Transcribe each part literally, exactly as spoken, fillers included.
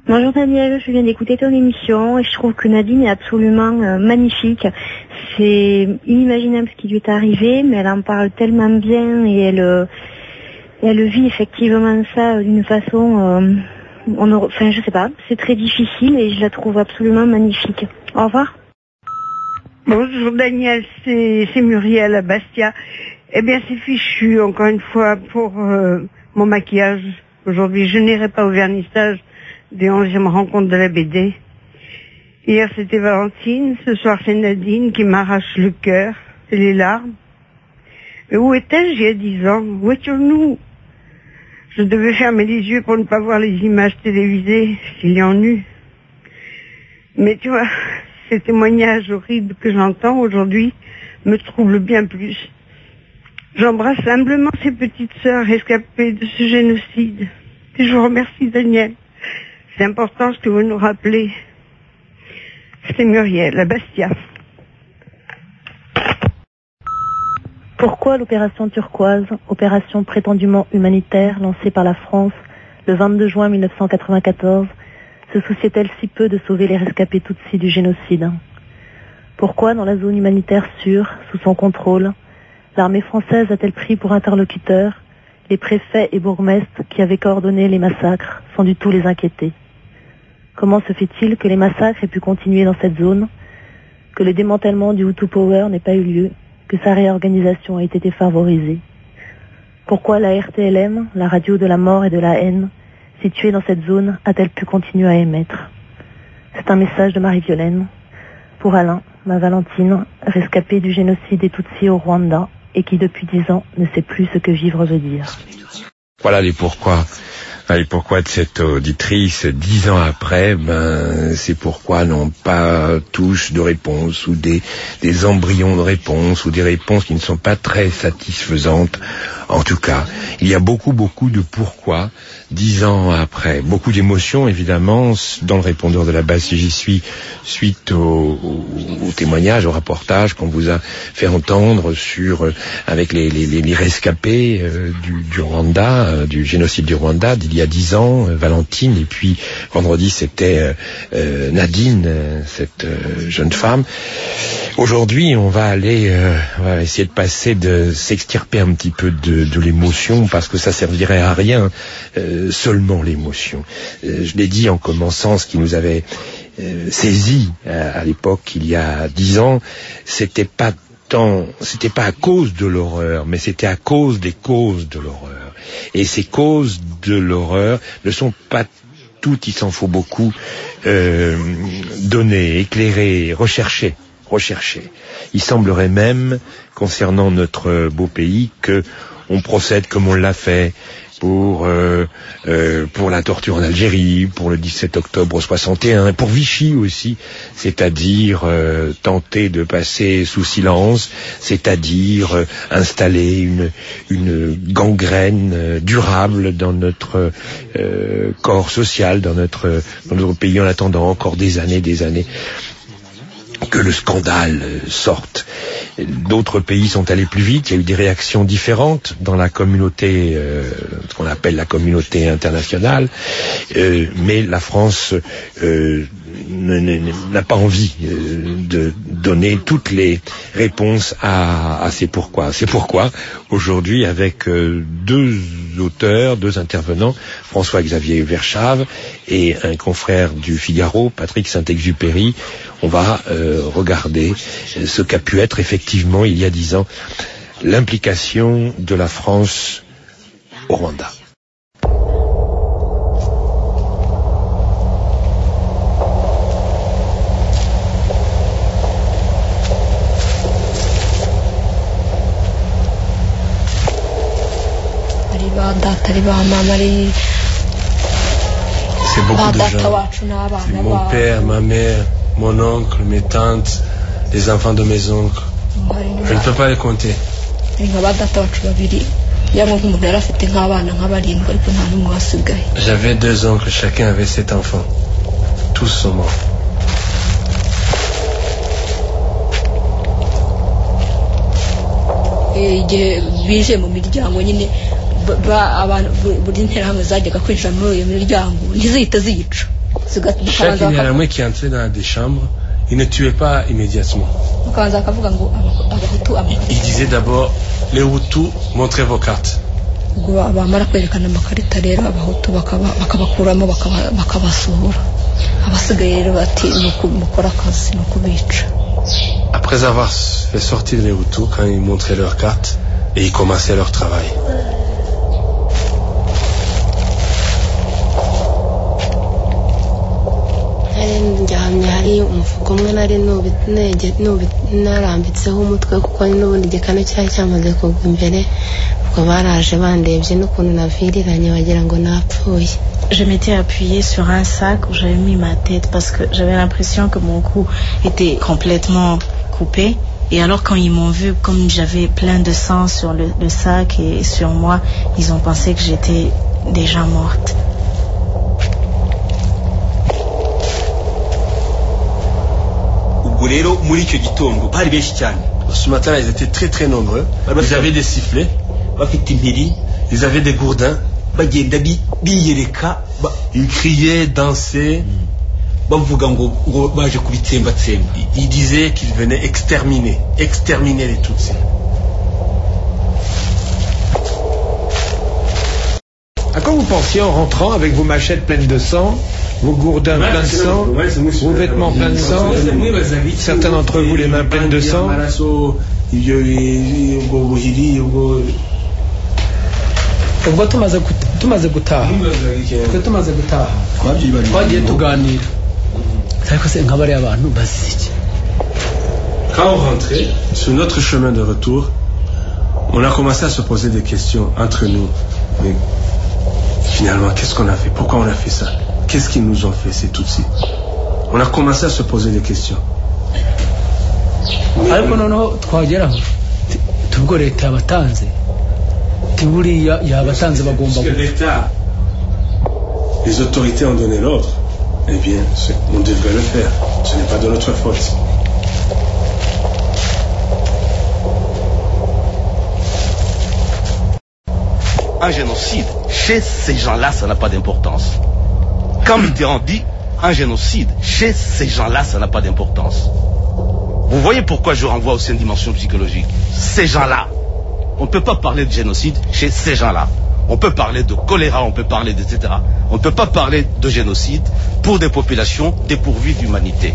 Bonjour Daniel, je viens d'écouter ton émission et je trouve que Nadine est absolument euh, magnifique. C'est inimaginable ce qui lui est arrivé, mais elle en parle tellement bien et elle, euh, elle vit effectivement ça d'une façon, euh, on aura, enfin je sais pas, c'est très difficile et je la trouve absolument magnifique. Au revoir. Bonjour Daniel, c'est, c'est Muriel à Bastia. Eh bien c'est fichu encore une fois pour euh, mon maquillage. Aujourd'hui je n'irai pas au vernissage des onzièmes rencontres de la B D. Hier c'était Valentine, ce soir c'est Nadine qui m'arrache le cœur et les larmes. Mais où étais-je il y a dix ans? Où étions-nous? Je devais fermer les yeux pour ne pas voir les images télévisées, s'il y en eut. Mais tu vois, ces témoignages horribles que j'entends aujourd'hui me troublent bien plus. J'embrasse humblement ces petites sœurs rescapées de ce génocide. Et je vous remercie Daniel. C'est important ce que vous nous rappelez. C'est Muriel, à Bastia. Pourquoi l'opération turquoise, opération prétendument humanitaire lancée par la France le vingt-deux juin mille neuf cent quatre-vingt-quatorze, se souciait-elle si peu de sauver les rescapés Tutsis du génocide? Pourquoi, dans la zone humanitaire sûre, sous son contrôle, l'armée française a-t-elle pris pour interlocuteurs les préfets et bourgmestres qui avaient coordonné les massacres sans du tout les inquiéter? Comment se fait-il que les massacres aient pu continuer dans cette zone, que le démantèlement du Hutu Power n'ait pas eu lieu, que sa réorganisation ait été favorisée? Pourquoi la R T L M, la radio de la mort et de la haine, située dans cette zone, a-t-elle pu continuer à émettre? C'est un message de Marie-Violaine. Pour Alain, ma Valentine, rescapée du génocide des Tutsis au Rwanda, et qui depuis dix ans ne sait plus ce que vivre veut dire. Voilà les pourquoi. Et pourquoi de cette auditrice, dix ans après, ben, c'est pourquoi n'ont pas tous de réponse, ou des, des embryons de réponse, ou des réponses qui ne sont pas très satisfaisantes. En tout cas, il y a beaucoup, beaucoup de pourquoi, dix ans après. Beaucoup d'émotions, évidemment, dans le répondeur de la base si j'y suis, suite au, au, au témoignage, au reportage qu'on vous a fait entendre sur, euh, avec les, les, les rescapés euh, du, du Rwanda, euh, du génocide du Rwanda, d'il y a dix ans, euh, Valentine, et puis vendredi c'était euh, euh, Nadine, euh, cette euh, jeune femme. Aujourd'hui, on va aller, euh, on va essayer de passer, de s'extirper un petit peu de, de l'émotion, parce que ça servirait à rien, euh, seulement l'émotion. Euh, je l'ai dit en commençant, ce qui nous avait euh, saisi à, à l'époque, il y a dix ans, c'était pas tant, c'était pas à cause de l'horreur, mais c'était à cause des causes de l'horreur. Et ces causes de l'horreur ne sont pas toutes, il s'en faut beaucoup, euh, données, éclairées, recherchées. recherchées. Il semblerait même, concernant notre beau pays, que on procède comme on l'a fait pour euh, euh, pour la torture en Algérie, pour le dix-sept octobre soixante et un, et pour Vichy aussi, c'est-à-dire euh, tenter de passer sous silence, c'est-à-dire euh, installer une une gangrène euh, durable dans notre euh, corps social, dans notre dans notre pays, en attendant encore des années, des années que le scandale sorte. D'autres pays sont allés plus vite, il y a eu des réactions différentes dans la communauté, euh, ce qu'on appelle la communauté internationale, euh, mais la France euh, n'a pas envie euh, de donner toutes les réponses à, à ces pourquoi. C'est pourquoi, aujourd'hui, avec euh, deux auteurs, deux intervenants, François-Xavier Verschave et un confrère du Figaro, Patrick Saint-Exupéry, on va euh, regarder ce qu'a pu être effectivement, il y a dix ans, l'implication de la France au Rwanda. C'est beaucoup de gens. C'est mon père, ma mère, mon oncle, mes tantes, les enfants de mes oncles. Je ne peux pas les compter. J'avais deux oncles, chacun avait sept enfants. Tous sont morts. Chaque Interahamwe qui entrait dans des chambres, il ne tuait pas immédiatement. Il, il disait d'abord, les Hutus, montrez vos cartes. Après avoir fait sortir les Hutus, quand ils montraient leurs cartes, et ils commençaient leur travail. njyamye hari umufuko umwe nari narambitseho umutwe kuko n'ubundi igikanu cyari cyamaze kugwa imbere ubwo baraje bandebye n'ukuntu naviriranye wagira ngo napfuye. Je m'étais appuyée sur un sac où j'avais mis ma tête parce que j'avais l'impression que mon cou était complètement coupé. Et alors quand ils m'ont vu, comme j'avais plein de sang sur le, le sac et sur moi, ils ont pensé que j'étais déjà morte. Ce matin, ils étaient très très nombreux. Ils avaient des sifflets, ils avaient des gourdins, ils criaient, dansaient. Ils disaient qu'ils venaient exterminer, exterminer les Tutsis. À quoi vous pensiez en rentrant avec vos machettes pleines de sang, vos gourdins pleins de sang, vos vêtements pleins de sang, certains d'entre vous les mains pleines de sang? ubwo tumaze tumaze gutaha twe tumaze gutaha twagiye tuganira ariko se nk'abari abantu baziki. Quand on rentrait sur notre chemin de retour, on a commencé à se poser des questions entre nous. Mais finalement, qu'est-ce qu'on a fait? Pourquoi on a fait ça? Qu'est-ce qu'ils nous ont fait ces Tutsis? On a commencé à se poser des questions. ariko noneho twageraho tubwo leta yabatanze tiburiya yabatanze bagomba que l'État, les autorités ont donné l'ordre, eh bien on devrait le faire, ce n'est pas de notre faute. Un génocide, chez ces gens-là, ça n'a pas d'importance. Quand Mitterrand dit un génocide, chez ces gens-là, ça n'a pas d'importance. Vous voyez pourquoi je renvoie aussi une dimension psychologique. Ces gens-là, on ne peut pas parler de génocide chez ces gens-là. On peut parler de choléra, on peut parler de et cetera. On ne peut pas parler de génocide pour des populations dépourvues d'humanité.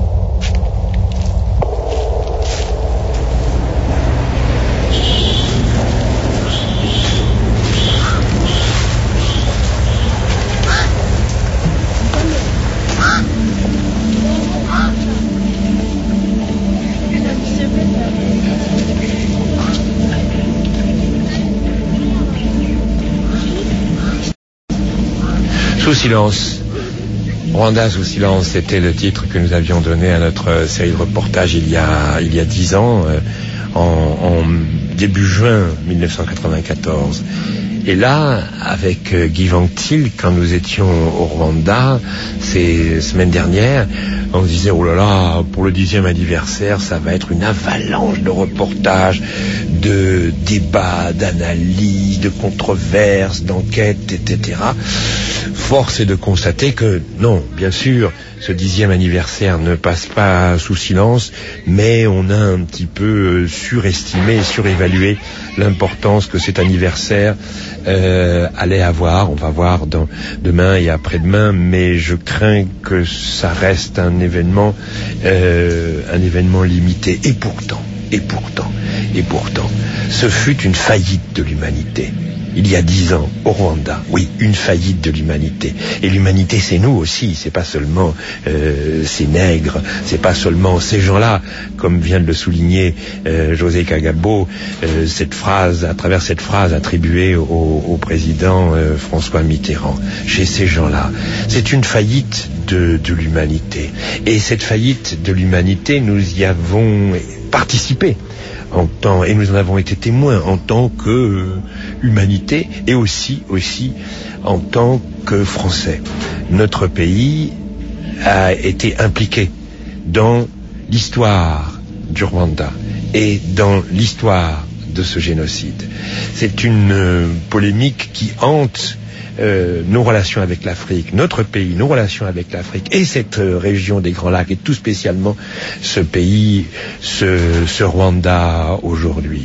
Sous silence. Rwanda sous silence, c'était le titre que nous avions donné à notre série de reportages il y a il y a dix ans, euh, en, en début juin mille neuf cent quatre-vingt-quatorze. Et là, avec euh, Guy Vanctil, quand nous étions au Rwanda ces semaines dernières, on se disait oh là là, pour le dixième anniversaire, ça va être une avalanche de reportages, de débats, d'analyses, de controverses, d'enquêtes, et cetera. Force est de constater que non, bien sûr, ce dixième anniversaire ne passe pas sous silence, mais on a un petit peu surestimé et surévalué l'importance que cet anniversaire euh, allait avoir. On va voir dans, demain et après-demain, mais je crains que ça reste un événement, euh, un événement limité. Et pourtant, et pourtant, et pourtant, ce fut une faillite de l'humanité. Il y a dix ans, au Rwanda, oui, une faillite de l'humanité. Et l'humanité, c'est nous aussi, c'est pas seulement euh, ces nègres, c'est pas seulement ces gens-là, comme vient de le souligner euh, José Kagabo, euh, cette phrase, à travers cette phrase attribuée au, au président euh, François Mitterrand. Chez ces gens-là, c'est une faillite de, de l'humanité. Et cette faillite de l'humanité, nous y avons participé. En tant, et nous en avons été témoins en tant que euh, humanité et aussi, aussi en tant que Français. Notre pays a été impliqué dans l'histoire du Rwanda et dans l'histoire de ce génocide. C'est une euh, polémique qui hante euh, nos relations avec l'Afrique, notre pays, nos relations avec l'Afrique et cette euh, région des Grands Lacs et tout spécialement ce pays, ce, ce Rwanda aujourd'hui.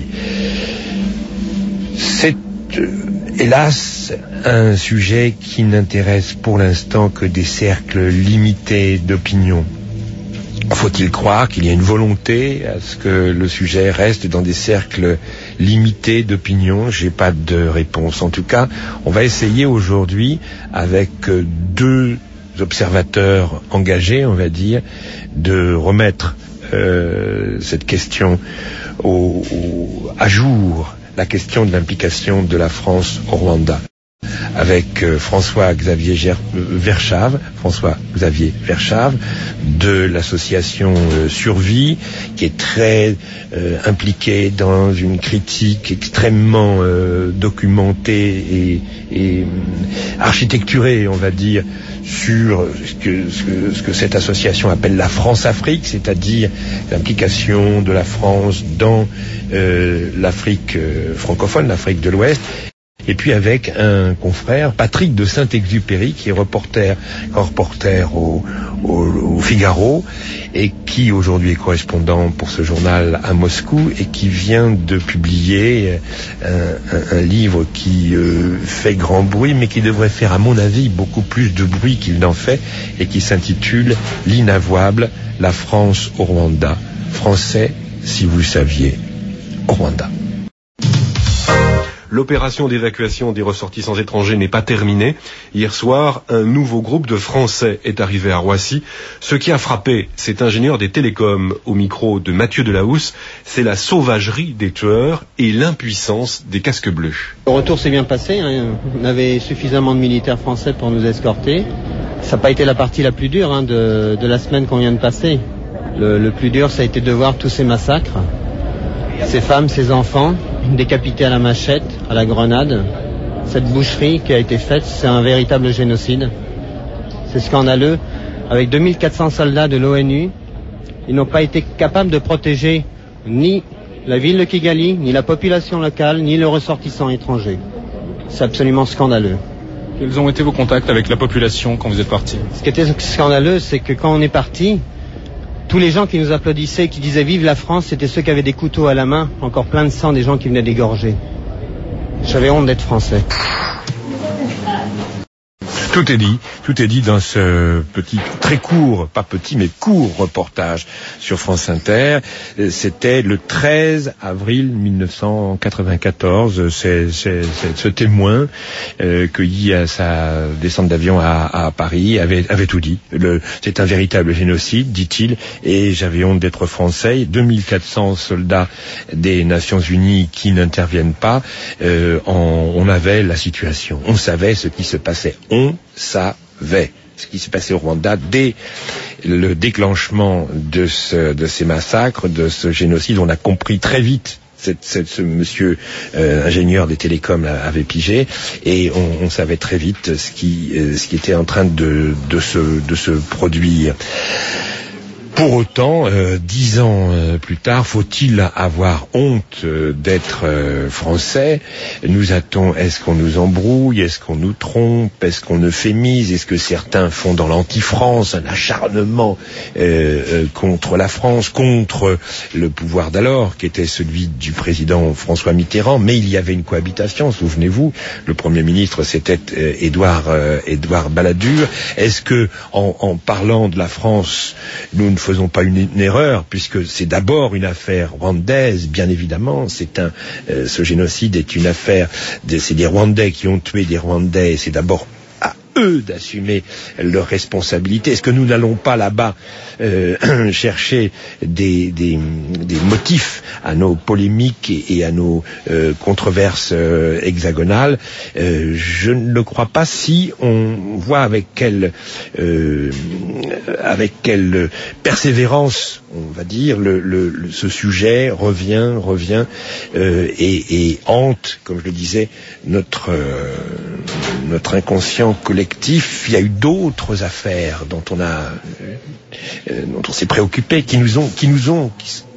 C'est euh, hélas un sujet qui n'intéresse pour l'instant que des cercles limités d'opinion. Faut-il croire qu'il y a une volonté à ce que le sujet reste dans des cercles limités d'opinion? J'ai pas de réponse. En tout cas, on va essayer aujourd'hui, avec deux observateurs engagés, on va dire, de remettre euh, cette question au, au, à jour, la question de l'implication de la France au Rwanda. Avec euh, François-Xavier Ger- Verschave, François-Xavier Verschave, de l'association euh, Survie, qui est très euh, impliquée dans une critique extrêmement euh, documentée et, et euh, architecturée, on va dire, sur ce que, ce, que, ce que cette association appelle la France-Afrique, c'est-à-dire l'implication de la France dans euh, l'Afrique euh, francophone, l'Afrique de l'Ouest. Et puis avec un confrère, Patrick de Saint-Exupéry, qui est reporter, reporter au, au, au Figaro, et qui aujourd'hui est correspondant pour ce journal à Moscou, et qui vient de publier un, un, un livre qui euh, fait grand bruit, mais qui devrait faire, à mon avis, beaucoup plus de bruit qu'il n'en fait, et qui s'intitule « L'inavouable, la France au Rwanda. Français, si vous le saviez, au Rwanda ». L'opération d'évacuation des ressortissants étrangers n'est pas terminée. Hier soir, un nouveau groupe de Français est arrivé à Roissy. Ce qui a frappé cet ingénieur des télécoms au micro de Mathieu Delahousse, c'est la sauvagerie des tueurs et l'impuissance des casques bleus. Le retour s'est bien passé. Hein. On avait suffisamment de militaires français pour nous escorter. Ça n'a pas été la partie la plus dure hein, de, de la semaine qu'on vient de passer. Le, le plus dur, ça a été de voir tous ces massacres. Ces femmes, ces enfants, décapités à la machette, à la grenade. Cette boucherie qui a été faite, c'est un véritable génocide. C'est scandaleux. Avec deux mille quatre cents soldats de l'ONU, ils n'ont pas été capables de protéger ni la ville de Kigali, ni la population locale, ni le ressortissant étranger. C'est absolument scandaleux. Quels ont été vos contacts avec la population quand vous êtes partis? Ce qui était scandaleux, c'est que quand on est parti, tous les gens qui nous applaudissaient, qui disaient « Vive la France », c'était ceux qui avaient des couteaux à la main, encore plein de sang, des gens qui venaient d'égorger. J'avais honte d'être français. Tout est dit, tout est dit dans ce petit, très court, pas petit, mais court reportage sur France Inter. C'était le treize avril mille neuf cent quatre-vingt-quatorze. C'est, c'est, c'est ce témoin euh, cueilli à sa descente d'avion à, à Paris avait, avait tout dit. Le, c'est un véritable génocide, dit-il, et j'avais honte d'être français. deux mille quatre cents soldats des Nations Unies qui n'interviennent pas. Euh, en, on avait la situation, on savait ce qui se passait. On savait ce qui s'est passé au Rwanda dès le déclenchement de, ce, de ces massacres, de ce génocide. On a compris très vite, cette, cette, ce monsieur euh, ingénieur des télécoms avait pigé, et on, on savait très vite ce qui, euh, ce qui était en train de, de, se, de se produire. Pour autant, euh, dix ans euh, plus tard, faut-il avoir honte euh, d'être euh, français? Nous a-t-on, est-ce qu'on nous embrouille? Est-ce qu'on nous trompe? Est-ce qu'on euphémise? Est-ce que certains font dans l'anti-France un acharnement euh, euh, contre la France, contre le pouvoir d'alors, qui était celui du président François Mitterrand? Mais il y avait une cohabitation, souvenez-vous. Le Premier ministre, c'était euh, Édouard, euh, Édouard Balladur. Est-ce que, en, en parlant de la France, nous ne faisons pas une, une erreur, puisque c'est d'abord une affaire rwandaise, bien évidemment. C'est un, euh, ce génocide est une affaire, de, c'est des Rwandais qui ont tué des Rwandais, c'est d'abord à eux d'assumer leurs responsabilités. Est-ce que nous n'allons pas là-bas euh, chercher des, des, des motifs à nos polémiques et, et à nos euh, controverses euh, hexagonales? euh, Je ne le crois pas, si on voit avec quelle, euh, avec quelle persévérance, on va dire, le, le, le, ce sujet revient, revient euh, et, et hante, comme je le disais, notre, euh, notre inconscient collectif. Il y a eu d'autres affaires dont on a, euh, dont on s'est préoccupé, qui nous ont, qui nous ont, qui,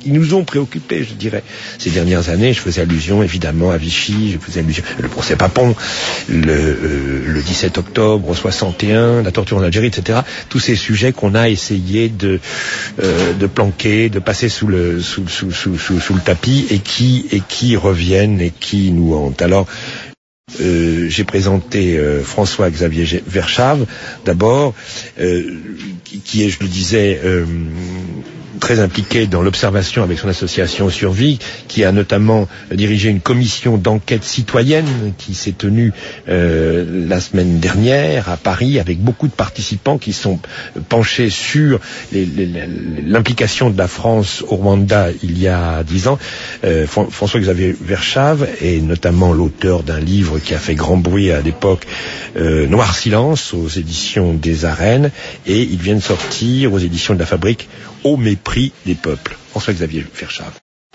ils nous ont préoccupés, je dirais. Ces dernières années, je faisais allusion évidemment à Vichy, je faisais allusion le procès Papon, le, euh, le dix-sept octobre soixante et un, la torture en Algérie, et cetera. Tous ces sujets qu'on a essayé de euh, de planquer, de passer sous le sous, sous, sous, sous, sous le tapis et qui et qui reviennent et qui nous hantent. Alors Euh, j'ai présenté euh, François-Xavier Verschave, d'abord, euh, qui, qui est, je le disais, euh, très impliqué dans l'observation avec son association Survie, qui a notamment dirigé une commission d'enquête citoyenne qui s'est tenue euh, la semaine dernière à Paris, avec beaucoup de participants qui sont penchés sur les, les, l'implication de la France au Rwanda il y a dix ans. Euh, François-Xavier Verschave est notamment l'auteur d'un livre qui a fait grand bruit à l'époque, euh, Noir Silence, aux éditions des Arènes, et il vient de sortir aux éditions de la Fabrique, Au mépris des peuples. François-Xavier Verschave.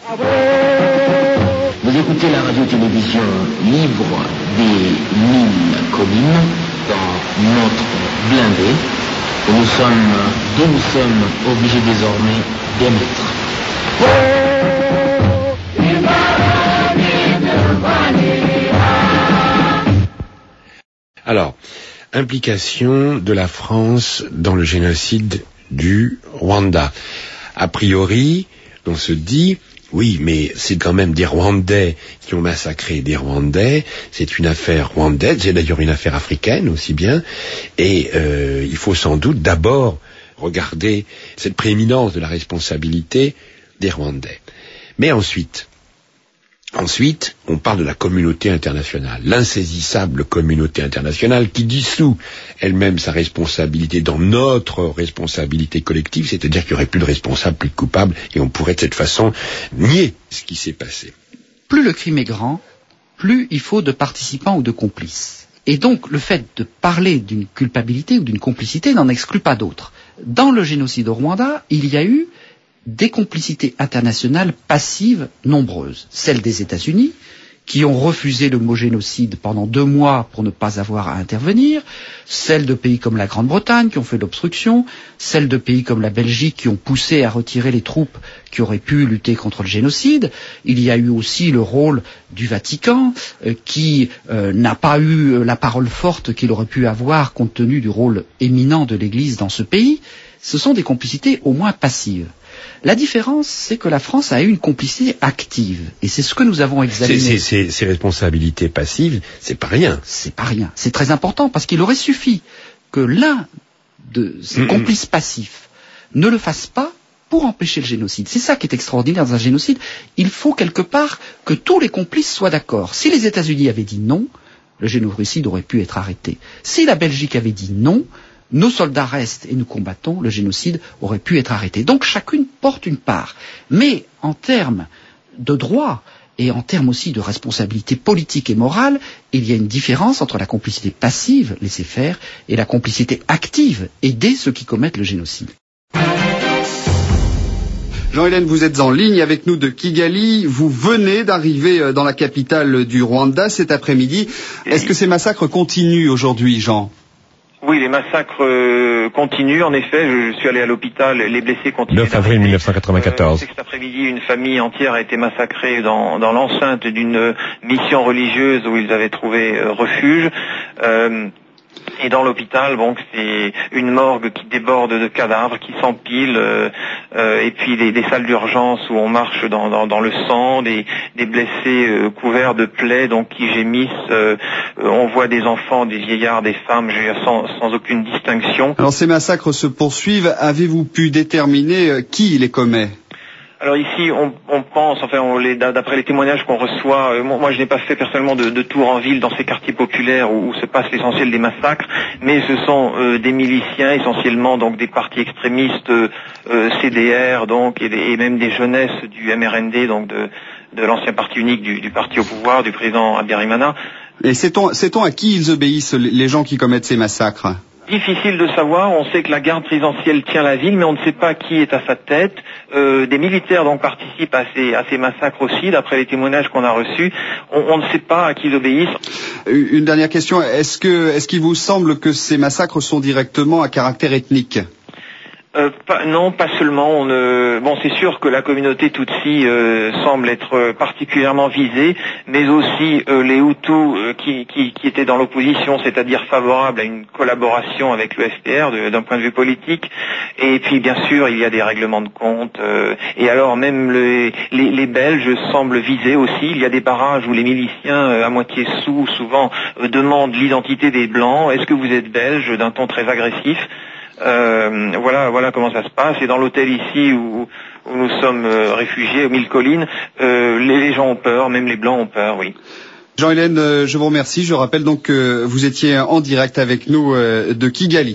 Vous écoutez la radio-télévision libre des mille collines dans notre blindé, où nous sommes, dont nous sommes obligés désormais d'émettre. Alors, implication de la France dans le génocide du Rwanda. A priori, on se dit, oui, mais c'est quand même des Rwandais qui ont massacré des Rwandais, c'est une affaire rwandaise, c'est d'ailleurs une affaire africaine aussi bien, et euh, il faut sans doute d'abord regarder cette prééminence de la responsabilité des Rwandais. Mais ensuite, Ensuite, on parle de la communauté internationale, l'insaisissable communauté internationale qui dissout elle-même sa responsabilité dans notre responsabilité collective, c'est-à-dire qu'il n'y aurait plus de responsables, plus de coupables, et on pourrait de cette façon nier ce qui s'est passé. Plus le crime est grand, plus il faut de participants ou de complices. Et donc, le fait de parler d'une culpabilité ou d'une complicité n'en exclut pas d'autres. Dans le génocide au Rwanda, il y a eu des complicités internationales passives nombreuses. Celles des États-Unis, qui ont refusé le mot génocide pendant deux mois pour ne pas avoir à intervenir, celles de pays comme la Grande-Bretagne qui ont fait l'obstruction, celles de pays comme la Belgique qui ont poussé à retirer les troupes qui auraient pu lutter contre le génocide. Il y a eu aussi le rôle du Vatican euh, qui euh, n'a pas eu la parole forte qu'il aurait pu avoir compte tenu du rôle éminent de l'Église dans ce pays. Ce sont des complicités au moins passives. La différence, c'est que la France a eu une complicité active, et c'est ce que nous avons examiné. C'est, c'est, c'est, ces responsabilités passives, c'est pas rien. C'est pas rien. C'est très important parce qu'il aurait suffi que l'un de ces mmh, complices passifs ne le fasse pas pour empêcher le génocide. C'est ça qui est extraordinaire dans un génocide. Il faut quelque part que tous les complices soient d'accord. Si les États-Unis avaient dit non, le génocide aurait pu être arrêté. Si la Belgique avait dit non, nos soldats restent et nous combattons, le génocide aurait pu être arrêté. Donc chacune porte une part. Mais en termes de droit et en termes aussi de responsabilité politique et morale, il y a une différence entre la complicité passive, laisser faire, et la complicité active, aider ceux qui commettent le génocide. Jean-Hélène, vous êtes en ligne avec nous de Kigali. Vous venez d'arriver dans la capitale du Rwanda cet après-midi. Est-ce que ces massacres continuent aujourd'hui, Jean ? Oui, les massacres euh, continuent, en effet. Je, je suis allé à l'hôpital, les blessés continuent. neuf avril mille neuf cent quatre-vingt-quatorze. Euh, cet après-midi, une famille entière a été massacrée dans, dans l'enceinte d'une mission religieuse où ils avaient trouvé euh, refuge. Euh, Et dans l'hôpital, bon, c'est une morgue qui déborde de cadavres, qui s'empile, euh, euh, et puis des, des salles d'urgence où on marche dans, dans, dans le sang, des, des blessés euh, couverts de plaies, donc qui gémissent. Euh, on voit des enfants, des vieillards, des femmes, je veux dire, sans, sans aucune distinction. Alors ces massacres se poursuivent. Avez-vous pu déterminer qui les commet ? Alors ici, on, on pense, enfin, on les, d'après les témoignages qu'on reçoit, euh, moi je n'ai pas fait personnellement de, de tour en ville dans ces quartiers populaires où, où se passe l'essentiel des massacres, mais ce sont euh, des miliciens, essentiellement donc des partis extrémistes euh, C D R, donc et, des, et même des jeunesses du M R N D, donc de, de l'ancien parti unique du, du parti au pouvoir, du président Habyarimana. Et sait-on, sait-on à qui ils obéissent, les gens qui commettent ces massacres ? Difficile de savoir. On sait que la garde présidentielle tient la ville, mais on ne sait pas qui est à sa tête. Euh, des militaires donc participent à ces, à ces massacres aussi, d'après les témoignages qu'on a reçus. On, on ne sait pas à qui ils obéissent. Une dernière question. Est-ce que, est-ce qu'il vous semble que ces massacres sont directement à caractère ethnique ? Euh, pas, non, pas seulement. On, euh, bon, c'est sûr que la communauté Tutsi euh, semble être particulièrement visée, mais aussi euh, les Hutus euh, qui, qui, qui étaient dans l'opposition, c'est-à-dire favorables à une collaboration avec le F P R de, d'un point de vue politique. Et puis, bien sûr, il y a des règlements de compte. Euh, et alors, même les, les, les Belges semblent visés aussi. Il y a des barrages où les miliciens, euh, à moitié sous, souvent euh, demandent l'identité des Blancs. Est-ce que vous êtes belge, d'un ton très agressif? Euh, voilà, voilà comment ça se passe. Et dans l'hôtel ici où, où nous sommes euh, réfugiés, aux Mille Collines, euh, les, les gens ont peur, même les Blancs ont peur, oui. Jean-Hélène, euh, je vous remercie. Je rappelle donc que vous étiez en direct avec nous euh, de Kigali.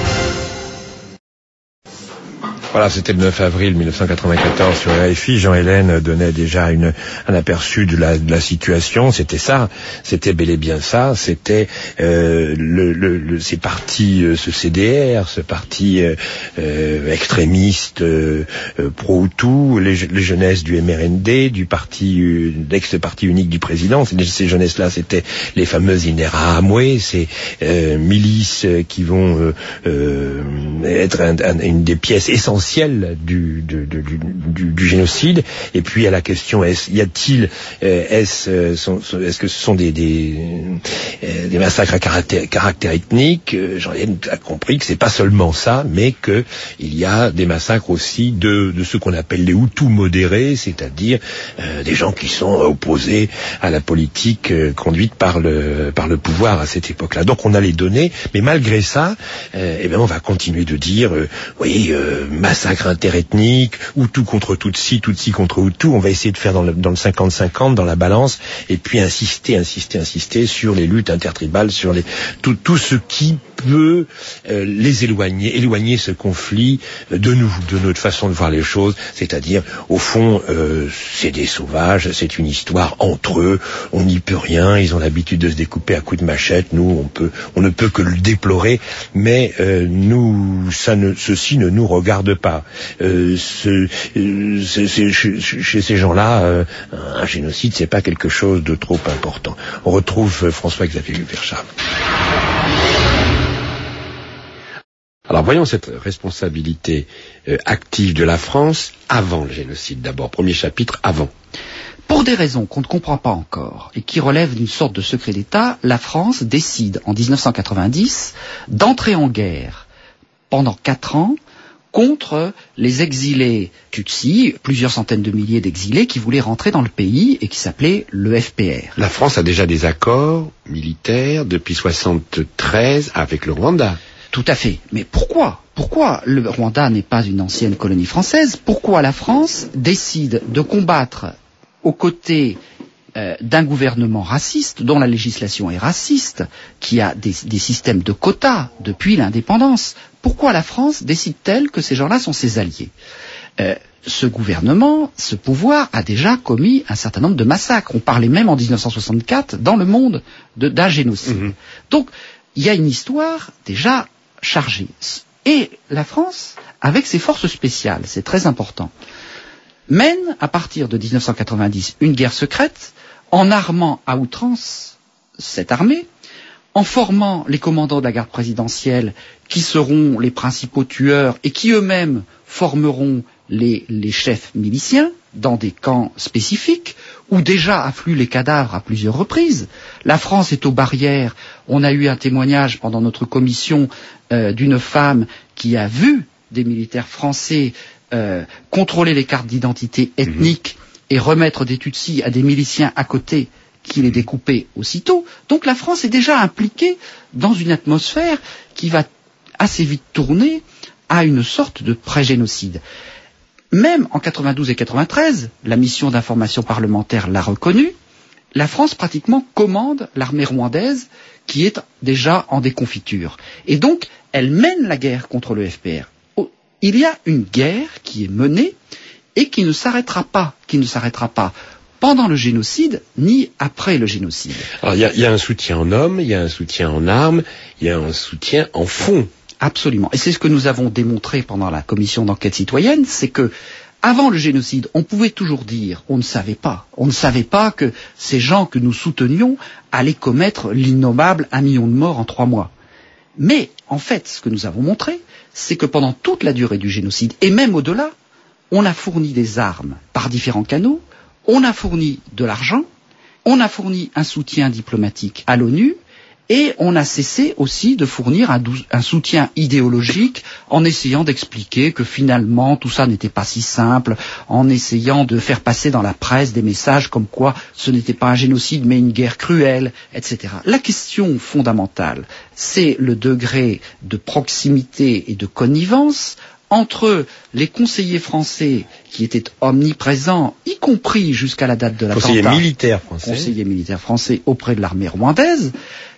Voilà, c'était le neuf avril mille neuf cent quatre-vingt-quatorze sur R F I. Jean-Hélène donnait déjà une, un aperçu de la, de la situation. C'était ça, c'était bel et bien ça. C'était euh, le, le, le, ces partis, euh, ce C D R, ce parti euh, euh, extrémiste euh, euh, pro-Hutu, les, les jeunesses du M R N D, du parti, euh, l'ex-parti unique du président. Ces, ces jeunesses-là, c'était les fameuses Interahamwe, ces euh, milices qui vont euh, euh, être un, un, une des pièces essentielles Du, du, du, du, du génocide. Et puis à la question, est-ce, y a-t-il, euh, est-ce, euh, sont, est-ce que ce sont des, des, euh, des massacres à caractère, caractère ethnique? euh, J'en ai compris que c'est pas seulement ça, mais que il y a des massacres aussi de, de ceux qu'on appelle les Hutus modérés, c'est-à-dire euh, des gens qui sont opposés à la politique euh, conduite par le, par le pouvoir à cette époque-là. Donc on a les données, mais malgré ça, euh, eh bien on va continuer de dire, euh, oui, euh, massacre interethnique, Hutu contre Tutsi, Tutsi contre Hutu, on va essayer de faire dans le, dans le cinquante cinquante, dans la balance, et puis insister, insister, insister sur les luttes intertribales, sur les, tout, tout ce qui peut euh, les éloigner, éloigner ce conflit de nous, de notre façon de voir les choses, c'est-à-dire, au fond, euh, c'est des sauvages, c'est une histoire entre eux, on n'y peut rien, ils ont l'habitude de se découper à coups de machette, nous, on peut, on ne peut que le déplorer, mais euh, nous, ça ne, ceci ne nous regarde pas. Euh, ce, euh, c'est, c'est, chez, chez ces gens-là, euh, un génocide, c'est pas quelque chose de trop important. On retrouve euh, François-Xavier Verschaft. Alors voyons cette responsabilité euh, active de la France avant le génocide. D'abord, premier chapitre, avant. Pour des raisons qu'on ne comprend pas encore et qui relèvent d'une sorte de secret d'État, la France décide en dix-neuf cent quatre-vingt-dix d'entrer en guerre pendant quatre ans contre les exilés Tutsis, plusieurs centaines de milliers d'exilés qui voulaient rentrer dans le pays et qui s'appelaient le F P R. La France a déjà des accords militaires depuis soixante-treize avec le Rwanda. Tout à fait. Mais pourquoi Pourquoi le Rwanda n'est pas une ancienne colonie française? Pourquoi la France décide de combattre aux côtés euh, d'un gouvernement raciste, dont la législation est raciste, qui a des, des systèmes de quotas depuis l'indépendance? Pourquoi la France décide-t-elle que ces gens-là sont ses alliés? euh, Ce gouvernement, ce pouvoir, a déjà commis un certain nombre de massacres. On parlait même en dix-neuf cent soixante-quatre dans le monde de, d'un génocide. Mmh. Donc, il y a une histoire déjà chargée. Et la France, avec ses forces spéciales, c'est très important, mène, à partir de dix-neuf cent quatre-vingt-dix, une guerre secrète, en armant à outrance cette armée, en formant les commandants de la garde présidentielle qui seront les principaux tueurs et qui eux-mêmes formeront les, les chefs miliciens dans des camps spécifiques où déjà affluent les cadavres à plusieurs reprises. La France est aux barrières. On a eu un témoignage pendant notre commission euh, d'une femme qui a vu des militaires français euh, contrôler les cartes d'identité ethnique mmh. et remettre des Tutsis à des miliciens à côté qui les découpaient aussitôt. Donc la France est déjà impliquée dans une atmosphère qui va assez vite tourner à une sorte de pré-génocide. Même en quatre-vingt-douze et quatre-vingt-treize, la mission d'information parlementaire l'a reconnu, la France pratiquement commande l'armée rwandaise qui est déjà en déconfiture. Et donc, elle mène la guerre contre le F P R. Il y a une guerre qui est menée et qui ne s'arrêtera pas, qui ne s'arrêtera pas pendant le génocide, ni après le génocide. Alors, il y a, y a un soutien en hommes, il y a un soutien en armes, il y a un soutien en fonds. Absolument. Et c'est ce que nous avons démontré pendant la commission d'enquête citoyenne, c'est que, avant le génocide, on pouvait toujours dire, on ne savait pas, on ne savait pas que ces gens que nous soutenions allaient commettre l'innommable un million de morts en trois mois. Mais, en fait, ce que nous avons montré, c'est que pendant toute la durée du génocide, et même au-delà, on a fourni des armes par différents canaux, on a fourni de l'argent, on a fourni un soutien diplomatique à l'ONU, et on a cessé aussi de fournir un, un soutien idéologique en essayant d'expliquer que finalement tout ça n'était pas si simple, en essayant de faire passer dans la presse des messages comme quoi ce n'était pas un génocide mais une guerre cruelle, et cetera. La question fondamentale, c'est le degré de proximité et de connivence entre les conseillers français qui étaient omniprésents, y compris jusqu'à la date de l'attentat, conseillers militaires français, conseillers militaires français auprès de l'armée rwandaise.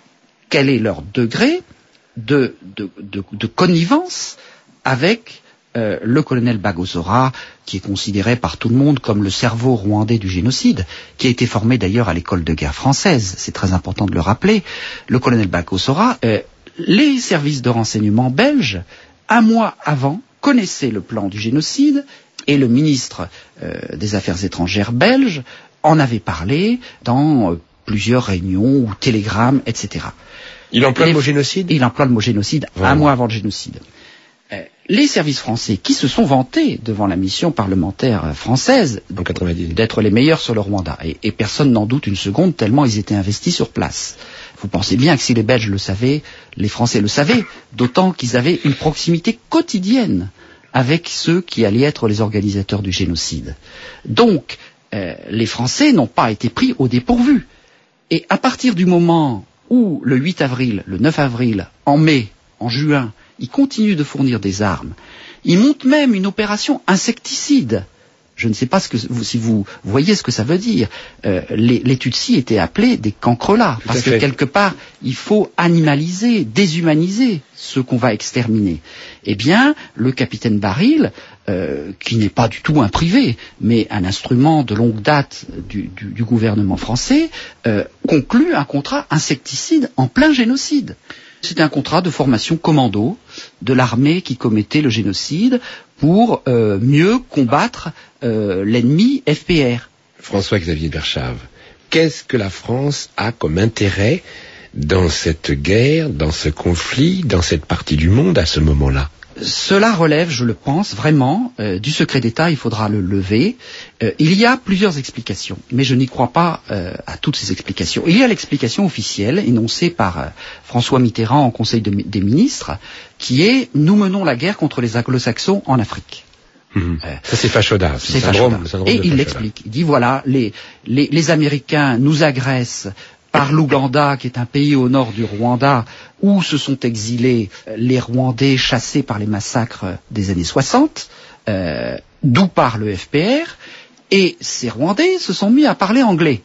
Quel est leur degré de, de, de, de connivence avec euh, le colonel Bagosora, qui est considéré par tout le monde comme le cerveau rwandais du génocide, qui a été formé d'ailleurs à l'école de guerre française, c'est très important de le rappeler. Le colonel Bagosora, euh, les services de renseignement belges, un mois avant, connaissaient le plan du génocide, et le ministre euh, des Affaires étrangères belge en avait parlé dans euh, plusieurs réunions ou télégrammes, et cetera. Il emploie les, le mot génocide Il emploie le mot génocide Vraiment. un mois avant le génocide. Euh, les services français, qui se sont vantés devant la mission parlementaire française d'être les meilleurs sur le Rwanda, et, et personne n'en doute une seconde, tellement ils étaient investis sur place. Vous pensez bien que si les Belges le savaient, les Français le savaient, d'autant qu'ils avaient une proximité quotidienne avec ceux qui allaient être les organisateurs du génocide. Donc, euh, les Français n'ont pas été pris au dépourvu. Et à partir du moment où, le huit avril, le neuf avril, en mai, en juin, ils continuent de fournir des armes, ils montent même une opération insecticide. Je ne sais pas ce que, si vous voyez ce que ça veut dire. Euh, les, les Tutsis étaient appelés des cancrelats, parce que quelque part, il faut animaliser, déshumaniser ceux qu'on va exterminer. Eh bien, le capitaine Baril, euh, qui n'est pas du tout un privé, mais un instrument de longue date du, du, du gouvernement français, euh, conclut un contrat insecticide en plein génocide. C'était un contrat de formation commando de l'armée qui commettait le génocide pour euh, mieux combattre euh, l'ennemi F P R. François-Xavier Verschave, qu'est-ce que la France a comme intérêt dans cette guerre, dans ce conflit, dans cette partie du monde à ce moment-là? Cela relève, je le pense, vraiment euh, du secret d'État, il faudra le lever. Euh, il y a plusieurs explications, mais je n'y crois pas euh, à toutes ces explications. Il y a l'explication officielle, énoncée par euh, François Mitterrand en Conseil de, des ministres, qui est « Nous menons la guerre contre les anglo-saxons en Afrique ». Mmh. Euh, Ça c'est Fachoda. C'est Fachoda. Et il l'explique. Il dit voilà, les, les, les Américains nous agressent par l'Ouganda, qui est un pays au nord du Rwanda, où se sont exilés les Rwandais chassés par les massacres des années soixante, euh, d'où part le F P R, et ces Rwandais se sont mis à parler anglais.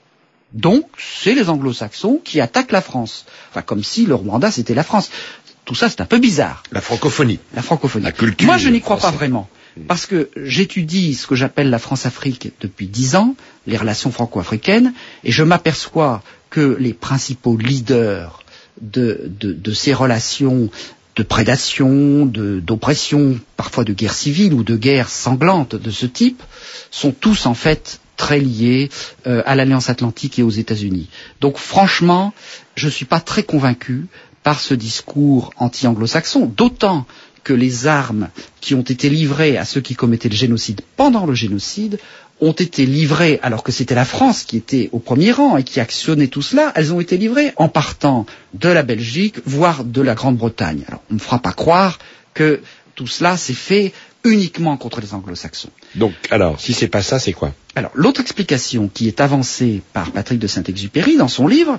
Donc, c'est les anglo-saxons qui attaquent la France. Enfin, comme si le Rwanda, c'était la France. Tout ça, c'est un peu bizarre. La francophonie. La francophonie. La culture. Moi, je n'y crois pas vraiment. Parce que j'étudie ce que j'appelle la France-Afrique depuis dix ans, les relations franco-africaines, et je m'aperçois que les principaux leaders de, de, de ces relations de prédation, de, d'oppression, parfois de guerre civile ou de guerre sanglante de ce type, sont tous en fait très liés euh, à l'Alliance Atlantique et aux États-Unis. Donc franchement, je ne suis pas très convaincu par ce discours anti-anglo-saxon, d'autant que les armes qui ont été livrées à ceux qui commettaient le génocide pendant le génocide ont été livrées, alors que c'était la France qui était au premier rang et qui actionnait tout cela, elles ont été livrées en partant de la Belgique, voire de la Grande-Bretagne. Alors, on ne me fera pas croire que tout cela s'est fait uniquement contre les anglo-saxons. Donc, alors, si c'est pas ça, c'est quoi? Alors, l'autre explication qui est avancée par Patrick de Saint-Exupéry dans son livre,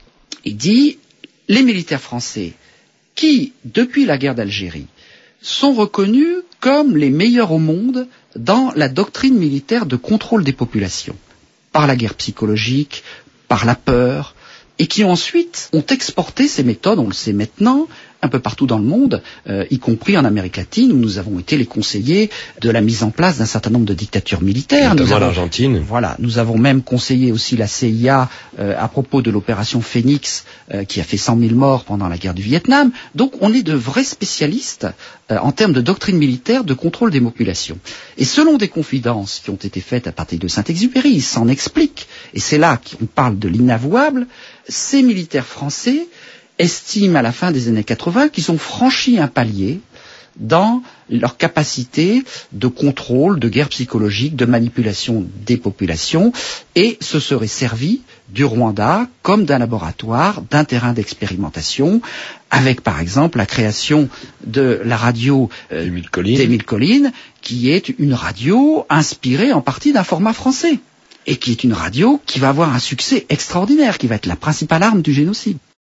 il dit, les militaires français qui, depuis la guerre d'Algérie, sont reconnus comme les meilleurs au monde dans la doctrine militaire de contrôle des populations, par la guerre psychologique, par la peur, et qui ensuite ont exporté ces méthodes, on le sait maintenant, un peu partout dans le monde, euh, y compris en Amérique latine, où nous avons été les conseillers de la mise en place d'un certain nombre de dictatures militaires. Notamment l'Argentine. Voilà, nous avons même conseillé aussi la C I A euh, à propos de l'opération Phoenix, euh, qui a fait cent mille morts pendant la guerre du Vietnam. Donc on est de vrais spécialistes euh, en termes de doctrine militaire de contrôle des populations. Et selon des confidences qui ont été faites à partir de Saint-Exupéry, il s'en explique, et c'est là qu'on parle de l'inavouable, ces militaires français estiment à la fin des années quatre-vingts qu'ils ont franchi un palier dans leur capacité de contrôle, de guerre psychologique, de manipulation des populations, et se seraient servis du Rwanda comme d'un laboratoire, d'un terrain d'expérimentation, avec par exemple la création de la radio euh, d'Émile Colline. Colline, qui est une radio inspirée en partie d'un format français, et qui est une radio qui va avoir un succès extraordinaire, qui va être la principale arme du génocide.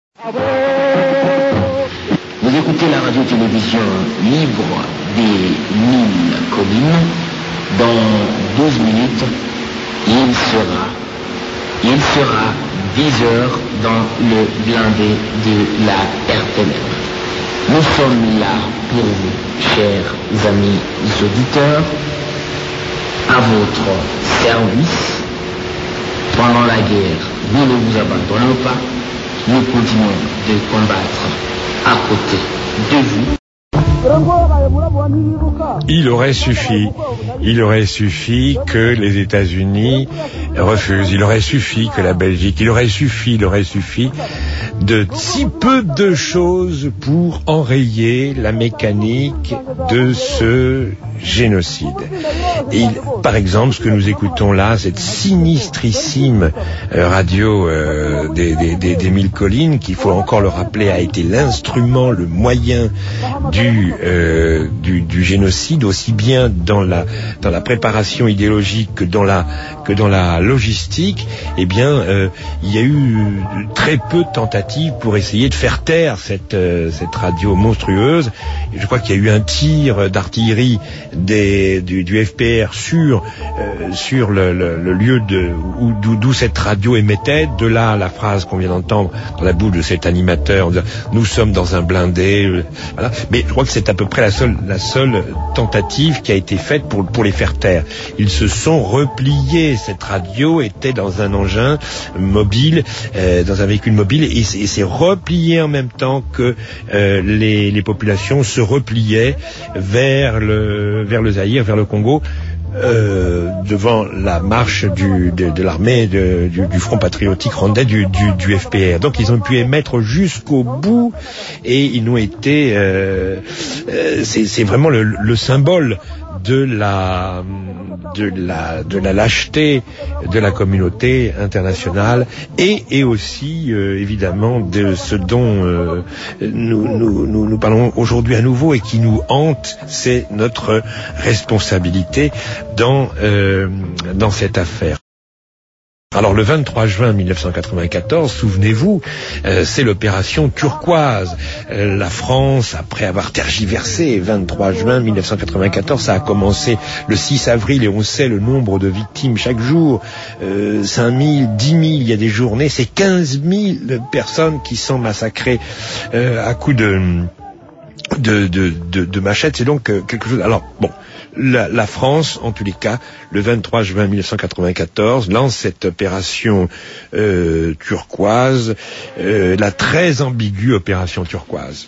Vous écoutez la radio-télévision libre des mille collines. Dans douze minutes, il sera, il sera dix heures dans le blindé de la R T L M. Nous sommes là pour vous, chers amis auditeurs, à votre service. Pendant la guerre, nous ne vous abandonnons pas, nous continuons de combattre à côté de vous. Il aurait suffi, il aurait suffi que les États-Unis refusent, il aurait suffi que la Belgique, il aurait suffi, il aurait suffi de si peu de choses pour enrayer la mécanique de ce génocide. Et par exemple, ce que nous écoutons là, cette sinistrissime euh, radio euh, des, des, des, des mille collines, qu'il faut encore le rappeler, a été l'instrument, le moyen du, euh, du, du génocide, aussi bien dans la, dans la préparation idéologique que dans la, que dans la logistique. Eh bien, euh, il y a eu très peu de tentatives pour essayer de faire taire cette, euh, cette radio monstrueuse. Et je crois qu'il y a eu un tir d'artillerie Des, du, du F P R sur euh, sur le, le, le lieu de où, d'où, d'où cette radio émettait. De là la phrase qu'on vient d'entendre dans la bouche de cet animateur en disant nous sommes dans un blindé, euh, voilà. Mais je crois que c'est à peu près la seule la seule tentative qui a été faite pour pour les faire taire. Ils se sont repliés. Cette radio était dans un engin mobile, euh, dans un véhicule mobile, et, et s'est replié en même temps que euh, les les populations se repliaient vers le vers le Zaïre, vers le Congo, euh, devant la marche du, de, de l'armée de, du, du Front patriotique rwandais du, du, du F P R. Donc ils ont pu émettre jusqu'au bout, et ils ont été euh, euh, c'est, c'est vraiment le, le symbole de la de la de la lâcheté de la communauté internationale, et et aussi euh, évidemment de ce dont euh, nous, nous nous nous parlons aujourd'hui à nouveau et qui nous hante, c'est notre responsabilité dans euh, dans cette affaire. Alors le vingt-trois juin mille neuf cent quatre-vingt-quatorze, souvenez-vous, euh, c'est l'opération turquoise. Euh, la France, après avoir tergiversé, vingt-trois juin mille neuf cent quatre-vingt-quatorze, ça a commencé le six avril, et on sait le nombre de victimes chaque jour, euh, cinq mille, dix mille, il y a des journées, c'est quinze mille personnes qui sont massacrées euh, à coups de, de, de, de, de machette. C'est donc euh, quelque chose... Alors, bon... La, la France, en tous les cas, le vingt-trois juin mille neuf cent quatre-vingt-quatorze, lance cette opération euh, turquoise, euh, la très ambiguë opération turquoise.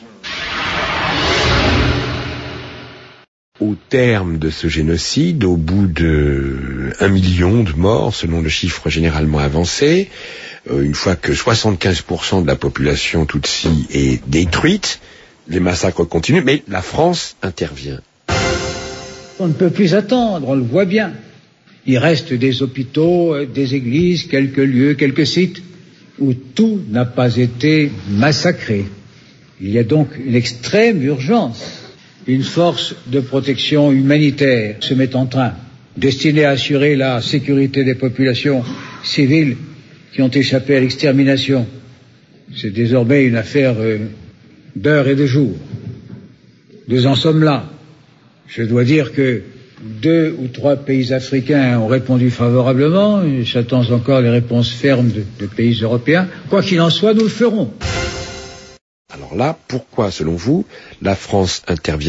Au terme de ce génocide, au bout de un million de morts, selon le chiffre généralement avancé, euh, une fois que soixante-quinze pour cent de la population tutsi est détruite, les massacres continuent, mais la France intervient. On ne peut plus attendre, on le voit bien. Il reste des hôpitaux, des églises, quelques lieux, quelques sites où tout n'a pas été massacré. Il y a donc une extrême urgence. Une force de protection humanitaire se met en train, destinée à assurer la sécurité des populations civiles qui ont échappé à l'extermination. C'est désormais une affaire euh, d'heures et de jours. Nous en sommes là. Je dois dire que deux ou trois pays africains ont répondu favorablement, et j'attends encore les réponses fermes de, de pays européens. Quoi qu'il en soit, nous le ferons. Alors là, pourquoi, selon vous, la France intervient-elle ?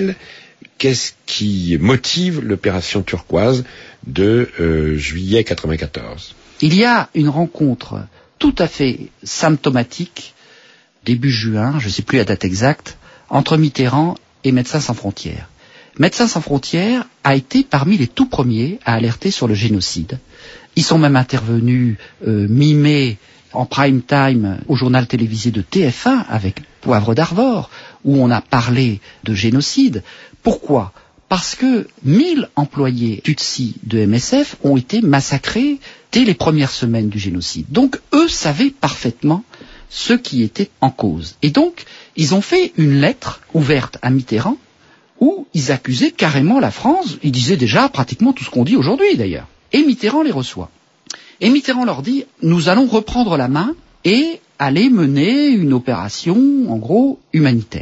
Qu'est-ce qui motive l'opération turquoise de euh, juillet quatre-vingt-quatorze ? Il y a une rencontre tout à fait symptomatique, début juin, je ne sais plus la date exacte, entre Mitterrand et Médecins sans frontières. Médecins sans frontières a été parmi les tout premiers à alerter sur le génocide. Ils sont même intervenus euh, mi-mai en prime time au journal télévisé de T F un avec Poivre d'Arvor, où on a parlé de génocide. Pourquoi ? Parce que mille employés Tutsis de M S F ont été massacrés dès les premières semaines du génocide. Donc eux savaient parfaitement ce qui était en cause. Et donc, ils ont fait une lettre ouverte à Mitterrand où ils accusaient carrément la France. Ils disaient déjà pratiquement tout ce qu'on dit aujourd'hui d'ailleurs. Et Mitterrand les reçoit. Et Mitterrand leur dit, nous allons reprendre la main et aller mener une opération, en gros, humanitaire.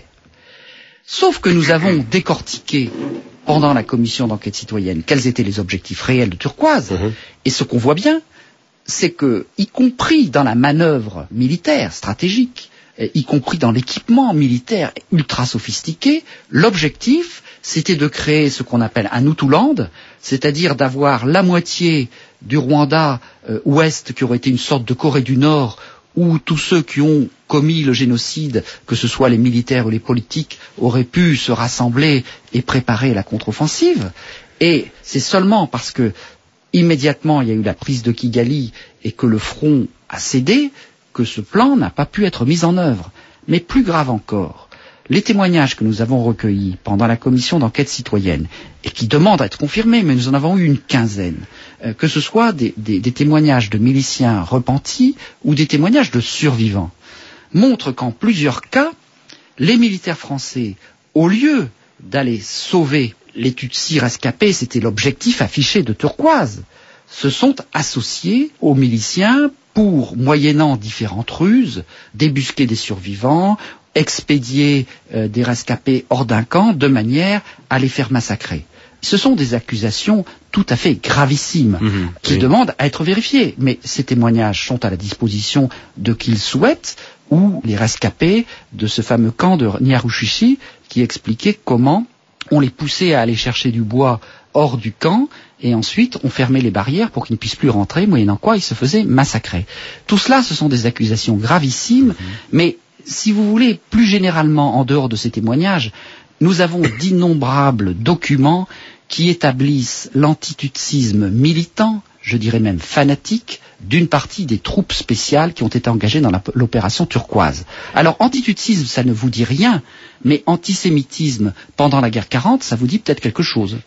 Sauf que nous avons décortiqué pendant la commission d'enquête citoyenne quels étaient les objectifs réels de Turquoise. Mmh. Et ce qu'on voit bien, c'est que, y compris dans la manœuvre militaire stratégique, y compris dans l'équipement militaire ultra sophistiqué, l'objectif, c'était de créer ce qu'on appelle un Hutuland, c'est-à-dire d'avoir la moitié du Rwanda euh, ouest qui aurait été une sorte de Corée du Nord, où tous ceux qui ont commis le génocide, que ce soit les militaires ou les politiques, auraient pu se rassembler et préparer la contre-offensive. Et c'est seulement parce que immédiatement il y a eu la prise de Kigali et que le front a cédé que ce plan n'a pas pu être mis en œuvre. Mais plus grave encore, les témoignages que nous avons recueillis pendant la commission d'enquête citoyenne, et qui demandent à être confirmés, mais nous en avons eu une quinzaine, euh, que ce soit des, des, des témoignages de miliciens repentis ou des témoignages de survivants, montrent qu'en plusieurs cas, les militaires français, au lieu d'aller sauver les Tutsis rescapés, c'était l'objectif affiché de Turquoise, se sont associés aux miliciens pour, moyennant différentes ruses, débusquer des survivants, expédier euh, des rescapés hors d'un camp de manière à les faire massacrer. Ce sont des accusations tout à fait gravissimes mmh, qui oui. demandent à être vérifiées. Mais ces témoignages sont à la disposition de qui le souhaitent ou les rescapés de ce fameux camp de Nyarushishi qui expliquait comment on les poussait à aller chercher du bois hors du camp et ensuite on fermait les barrières pour qu'ils ne puissent plus rentrer, moyennant quoi ils se faisaient massacrer. Tout cela, ce sont des accusations gravissimes, mmh. mais si vous voulez, plus généralement, en dehors de ces témoignages, nous avons d'innombrables documents qui établissent l'antitutsisme militant, je dirais même fanatique, d'une partie des troupes spéciales qui ont été engagées dans la, l'opération Turquoise. Alors, antitutsisme, ça ne vous dit rien, mais antisémitisme pendant la guerre quarante, ça vous dit peut-être quelque chose.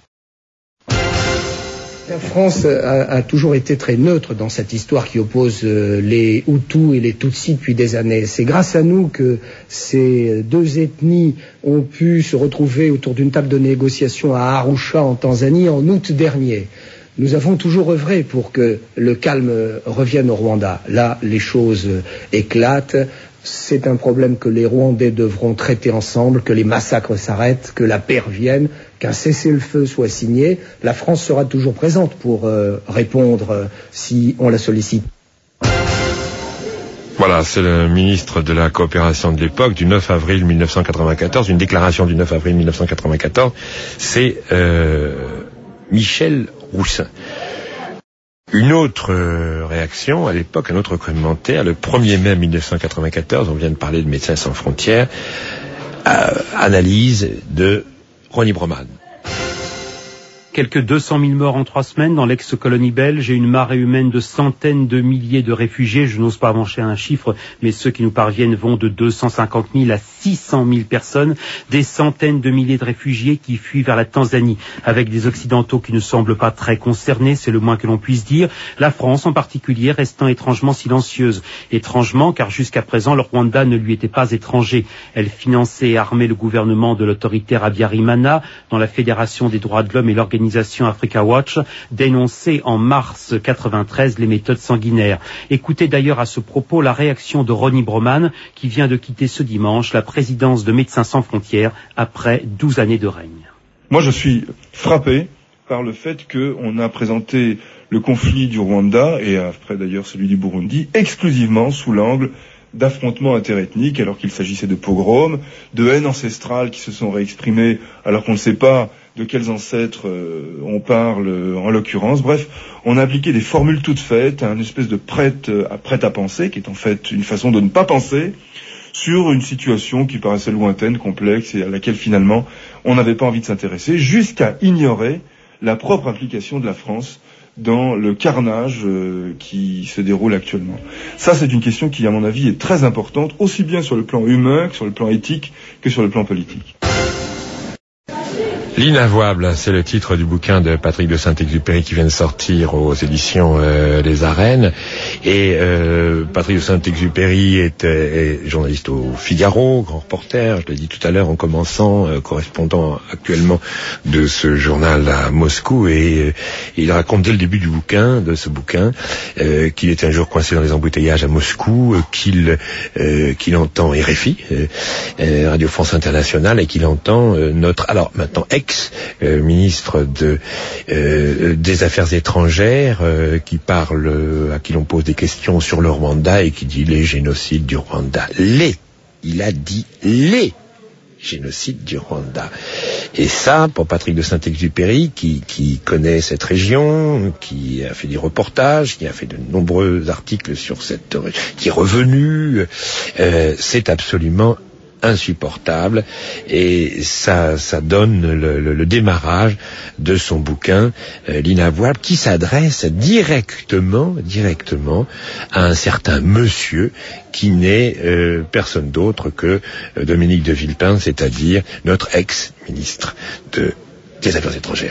La France a, a toujours été très neutre dans cette histoire qui oppose euh, les Hutus et les Tutsis depuis des années. C'est grâce à nous que ces deux ethnies ont pu se retrouver autour d'une table de négociation à Arusha en Tanzanie en août dernier. Nous avons toujours œuvré pour que le calme revienne au Rwanda. Là, les choses éclatent. C'est un problème que les Rwandais devront traiter ensemble, que les massacres s'arrêtent, que la paix revienne, qu'un cessez-le-feu soit signé. La France sera toujours présente pour euh, répondre euh, si on la sollicite. Voilà, c'est le ministre de la coopération de l'époque, du neuf avril mille neuf cent quatre-vingt-quatorze, une déclaration du neuf avril mille neuf cent quatre-vingt-quatorze, c'est euh, Michel Roussin. Une autre réaction, à l'époque, un autre commentaire, le premier mai mille neuf cent quatre-vingt-quatorze, on vient de parler de Médecins sans frontières, euh, analyse de Ronnie Broman. Quelques deux cent mille morts en trois semaines dans l'ex-colonie belge et une marée humaine de centaines de milliers de réfugiés. Je n'ose pas avancer un chiffre, mais ceux qui nous parviennent vont de deux cent cinquante mille à six cent mille personnes. Des centaines de milliers de réfugiés qui fuient vers la Tanzanie, avec des Occidentaux qui ne semblent pas très concernés, c'est le moins que l'on puisse dire. La France en particulier restant étrangement silencieuse. Étrangement, car jusqu'à présent, le Rwanda ne lui était pas étranger. Elle finançait et armait le gouvernement de l'autoritaire Habyarimana, dont la Fédération des droits de l'homme et l'organisation Africa Watch dénonçait en mars quatre-vingt-treize les méthodes sanguinaires. Écoutez d'ailleurs à ce propos la réaction de Ronnie Broman, qui vient de quitter ce dimanche la présidence de Médecins sans frontières après douze années de règne. Moi, je suis frappé par le fait qu'on a présenté le conflit du Rwanda, et après d'ailleurs celui du Burundi, exclusivement sous l'angle d'affrontements interethniques, alors qu'il s'agissait de pogroms, de haines ancestrales qui se sont réexprimées, alors qu'on ne sait pas de quels ancêtres euh, on parle euh, en l'occurrence. Bref, on a appliqué des formules toutes faites à une espèce de prête à, prête à penser, qui est en fait une façon de ne pas penser, sur une situation qui paraissait lointaine, complexe, et à laquelle finalement on n'avait pas envie de s'intéresser, jusqu'à ignorer la propre implication de la France dans le carnage euh, qui se déroule actuellement. Ça, c'est une question qui, à mon avis, est très importante, aussi bien sur le plan humain que sur le plan éthique que sur le plan politique. L'inavouable, c'est le titre du bouquin de Patrick de Saint-Exupéry qui vient de sortir aux éditions euh, Les Arènes. Et euh, Patrick de Saint-Exupéry est, est journaliste au Figaro, grand reporter, je l'ai dit tout à l'heure en commençant, euh, correspondant actuellement de ce journal à Moscou. Et euh, il raconte dès le début du bouquin, de ce bouquin, euh, qu'il est un jour coincé dans les embouteillages à Moscou, euh, qu'il euh, qu'il entend R F I, euh, euh, Radio France Internationale, et qu'il entend euh, notre, alors maintenant ex Euh, ministre de, euh, des Affaires étrangères euh, qui parle, euh, à qui l'on pose des questions sur le Rwanda et qui dit les génocides du Rwanda. Les, il a dit les génocides du Rwanda. Et ça, pour Patrick de Saint-Exupéry, qui, qui connaît cette région, qui a fait des reportages, qui a fait de nombreux articles sur cette, qui est revenu, euh, c'est absolument insupportable, et ça, ça donne le, le, le démarrage de son bouquin, euh, L'inavouable, qui s'adresse directement, directement à un certain monsieur qui n'est euh, personne d'autre que euh, Dominique de Villepin, c'est-à-dire notre ex-ministre de, des Affaires étrangères.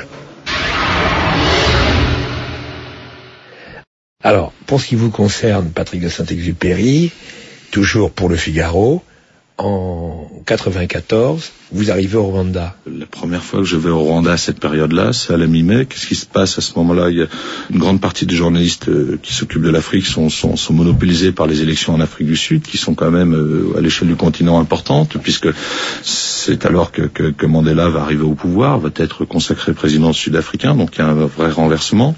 Alors, pour ce qui vous concerne, Patrick de Saint-Exupéry, toujours pour le Figaro, en quatre-vingt-quatorze, vous arrivez au Rwanda. La première fois que je vais au Rwanda à cette période-là, c'est à la mi-mai. Qu'est-ce qui se passe à ce moment-là? Il y a une grande partie des journalistes euh, qui s'occupent de l'Afrique sont, sont, sont monopolisés par les élections en Afrique du Sud, qui sont quand même euh, à l'échelle du continent importantes, puisque c'est alors que, que, que Mandela va arriver au pouvoir, va être consacré président sud-africain, donc il y a un vrai renversement.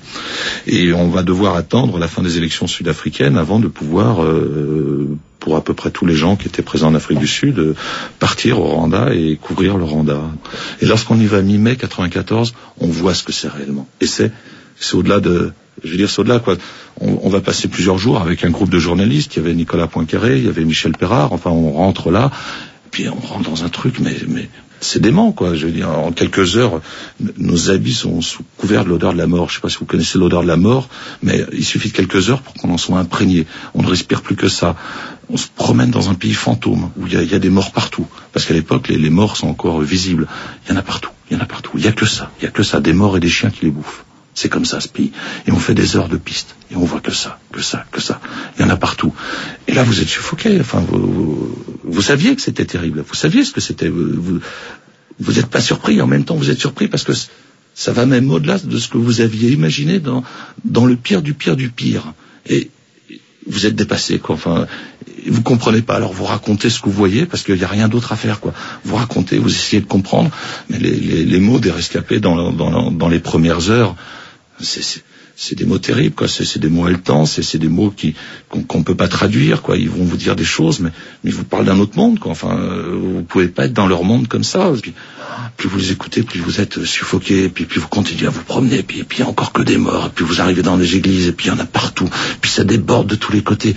Et on va devoir attendre la fin des élections sud-africaines avant de pouvoir... Euh, pour à peu près tous les gens qui étaient présents en Afrique du Sud, euh, partir au Rwanda et couvrir le Rwanda. Et lorsqu'on y va mi-mai quatre-vingt-quatorze, on voit ce que c'est réellement. Et c'est, c'est au-delà de, je veux dire, c'est au-delà, quoi. On, on va passer plusieurs jours avec un groupe de journalistes. Il y avait Nicolas Poincaré, il y avait Michel Pérard. Enfin, on rentre là, puis on rentre dans un truc, mais, mais c'est dément, quoi. Je veux dire, en quelques heures, nos habits sont sous couvert de l'odeur de la mort. Je sais pas si vous connaissez l'odeur de la mort, mais il suffit de quelques heures pour qu'on en soit imprégné. On ne respire plus que ça. On se promène dans un pays fantôme où il y a, il y a des morts partout. Parce qu'à l'époque, les, les morts sont encore visibles. Il y en a partout. Il y en a partout. Il y a que ça. Il y a que ça. Des morts et des chiens qui les bouffent. C'est comme ça, ce pays. Et on fait des heures de piste. Et on voit que ça, que ça, que ça. Il y en a partout. Et là, vous êtes suffoqué. Enfin, vous, vous, vous saviez que c'était terrible. Vous saviez ce que c'était. Vous, vous êtes pas surpris. En même temps, vous êtes surpris parce que ça va même au-delà de ce que vous aviez imaginé dans, dans le pire du pire du pire. Et vous êtes dépassé, quoi. Enfin, vous comprenez pas. Alors vous racontez ce que vous voyez parce qu'il n'y a rien d'autre à faire, quoi. Vous racontez, vous essayez de comprendre, mais les, les, les mots des rescapés dans, dans, dans les premières heures, c'est, c'est, c'est des mots terribles, quoi. C'est, c'est des mots haletants, c'est, c'est des mots qui qu'on, qu'on peut pas traduire, quoi. Ils vont vous dire des choses, mais, mais ils vous parlent d'un autre monde, quoi. Enfin, euh, vous pouvez pas être dans leur monde comme ça. Puis, plus vous les écoutez, plus vous êtes suffoqué, puis, puis vous continuez à vous promener, puis, puis il y a encore que des morts, et puis vous arrivez dans les églises, et puis il y en a partout, puis ça déborde de tous les côtés,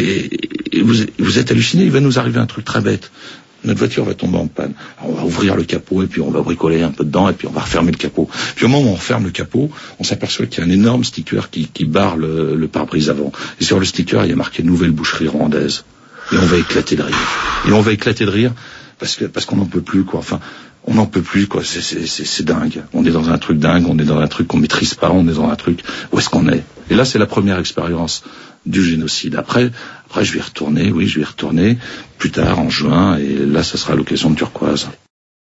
et, et vous, vous êtes halluciné. Il va nous arriver un truc très bête. Notre voiture va tomber en panne. Alors on va ouvrir le capot, et puis on va bricoler un peu dedans, et puis on va refermer le capot. Puis au moment où on referme le capot, on s'aperçoit qu'il y a un énorme sticker qui, qui barre le, le pare-brise avant. Et sur le sticker, il y a marqué « Nouvelle boucherie rwandaise ». Et on va éclater de rire. Et on va éclater de rire parce que parce qu'on n'en peut plus, quoi. Enfin, on n'en peut plus, quoi. C'est, c'est, c'est, c'est dingue. On est dans un truc dingue, on est dans un truc qu'on maîtrise pas, on est dans un truc... Où est-ce qu'on est? Et là, c'est la première expérience du génocide. Après, après, je vais y retourner, oui, je vais y retourner plus tard, en juin, et là, ça sera l'occasion de Turquoise.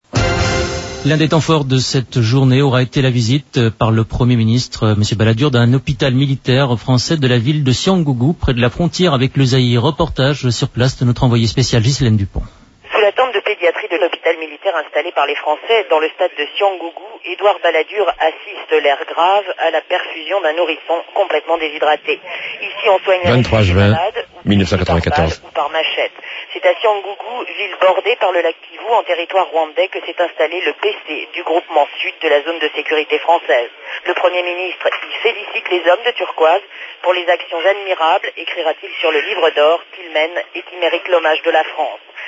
L'un des temps forts de cette journée aura été la visite par le Premier ministre, M. Balladur, d'un hôpital militaire français de la ville de Cyangugu, près de la frontière avec le Zaïre. Reportage sur place de notre envoyé spécial Ghislaine Dupont. Sous la tente de pédiatrie de l'hôpital militaire installé par les Français dans le stade de Cyangugu, Édouard Balladur assiste, l'air grave, à la perfusion d'un nourrisson complètement déshydraté. Ici, on soigne vingt-trois juin mille neuf cent quatre-vingt-quatorze. Ou par machette. C'est à Cyangugu, ville bordée par le lac Kivu en territoire rwandais, que s'est installé le P C du groupement sud de la zone de sécurité française. Le Premier ministre y félicite les hommes de Turquoise pour les actions admirables, écrira-t-il sur le livre d'or qu'ils mènent et qui méritent l'hommage de la France.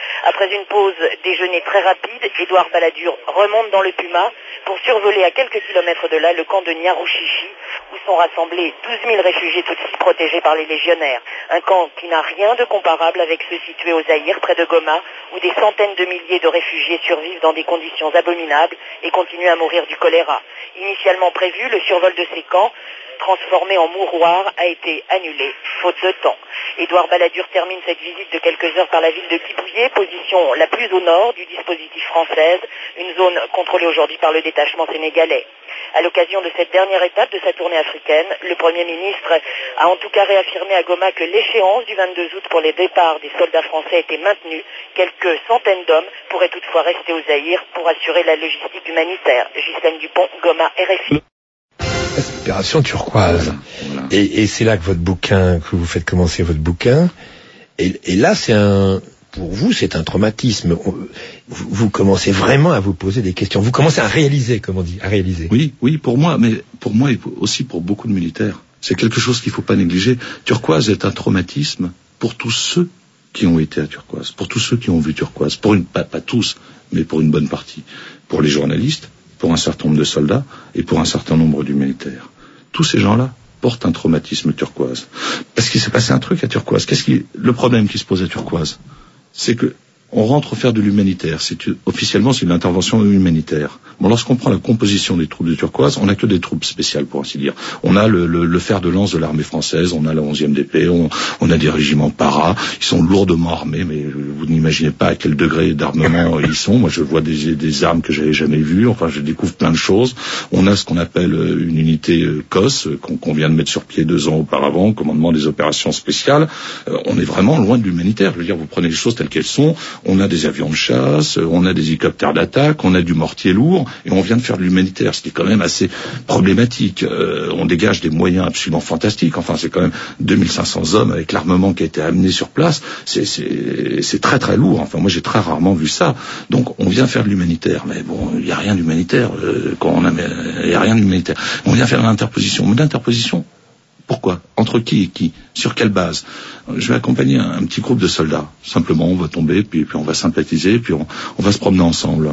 Après une pause déjeuner très rapide, Édouard Balladur remonte dans le Puma pour survoler à quelques kilomètres de là le camp de Nyarushishi, où sont rassemblés douze mille réfugiés tutsis protégés par les légionnaires. Un camp qui n'a rien de comparable avec ceux situés au Zaïre, près de Goma, où des centaines de milliers de réfugiés survivent dans des conditions abominables et continuent à mourir du choléra. Initialement prévu, le survol de ces camps, transformé en mouroir, a été annulé, faute de temps. Édouard Balladur termine cette visite de quelques heures par la ville de Kibouye, position la plus au nord du dispositif française, une zone contrôlée aujourd'hui par le détachement sénégalais. À l'occasion de cette dernière étape de sa tournée africaine, le Premier ministre a en tout cas réaffirmé à Goma que l'échéance du vingt-deux août pour les départs des soldats français était maintenue. Quelques centaines d'hommes pourraient toutefois rester au Zaïre pour assurer la logistique humanitaire. Ghislaine Dupont, Goma, R F I. Opération turquoise. Et, et c'est là que votre bouquin, que vous faites commencer votre bouquin. Et, et là, c'est un, pour vous, c'est un traumatisme. Vous, vous commencez vraiment à vous poser des questions. Vous commencez à réaliser, comme on dit, à réaliser. Oui, oui, pour moi, mais pour moi et aussi pour beaucoup de militaires. C'est quelque chose qu'il ne faut pas négliger. Turquoise est un traumatisme pour tous ceux qui ont été à Turquoise, pour tous ceux qui ont vu Turquoise, pour une, pas, pas tous, mais pour une bonne partie. Pour les journalistes, pour un certain nombre de soldats et pour un certain nombre d'humanitaires. Tous ces gens-là portent un traumatisme Turquoise. Parce qu'il s'est passé un truc à Turquoise. Qu'est-ce qui, le problème qui se pose à Turquoise, c'est que on rentre faire de l'humanitaire. C'est, officiellement, c'est une intervention humanitaire. Bon, lorsqu'on prend la composition des troupes de Turquoise, on n'a que des troupes spéciales, pour ainsi dire. On a le, le, le fer de lance de l'armée française, on a la onzième D P, on, on a des régiments para, ils sont lourdement armés, mais vous n'imaginez pas à quel degré d'armement ils sont. Moi, je vois des, des armes que j'avais jamais vues, enfin, je découvre plein de choses. On a ce qu'on appelle une unité C O S, qu'on, qu'on vient de mettre sur pied deux ans auparavant, commandement des opérations spéciales. Euh, on est vraiment loin de l'humanitaire. Je veux dire, vous prenez les choses telles qu'elles sont. On a des avions de chasse, on a des hélicoptères d'attaque, on a du mortier lourd, et on vient de faire de l'humanitaire, ce qui est quand même assez problématique. Euh, on dégage des moyens absolument fantastiques. Enfin, c'est quand même deux mille cinq cents hommes avec l'armement qui a été amené sur place. C'est, c'est, c'est très très lourd. Enfin, moi, j'ai très rarement vu ça. Donc, on vient faire de l'humanitaire. Mais bon, il n'y a rien d'humanitaire. Euh, quand on a, il n'y a rien d'humanitaire. On vient faire l'interposition. Mais l'interposition, pourquoi? Entre qui et qui? Sur quelle base? Je vais accompagner un, un petit groupe de soldats. Simplement, on va tomber, puis, puis on va sympathiser, puis on, on va se promener ensemble.